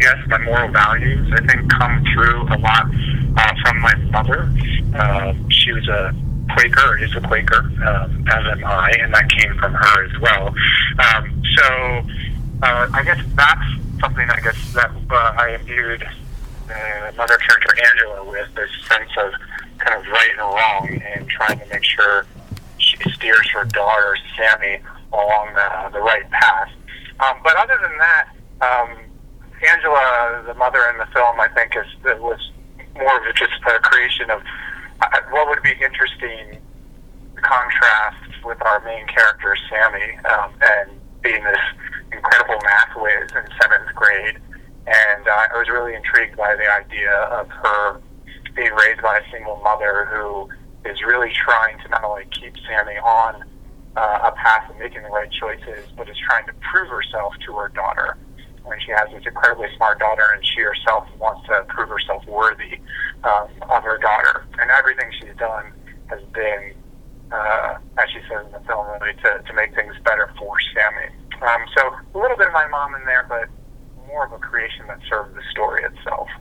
guess, my moral values, I think, come through a lot from my mother. She was a Quaker, or is a Quaker, as am I, and that came from her as well. I guess that's something, I guess, that I imbued mother character Angela with, this sense of kind of right and wrong, and trying to make sure she steers her daughter, Sammy, along the right path. But other than that, Angela, the mother in the film, I think was more of just a creation of what would be interesting contrast with our main character, Sammy, and being this incredible math whiz in 7th grade. And I was really intrigued by the idea of her being raised by a single mother who is really trying to not only keep Sammy on a path of making the right choices, but is trying to prove herself to her daughter. When she has this incredibly smart daughter, and she herself wants to prove herself worthy of her daughter. And everything she's done has been, as she says in the film, really to make things better for Sammy. So a little bit of my mom in there, but more of a creation that served the story itself.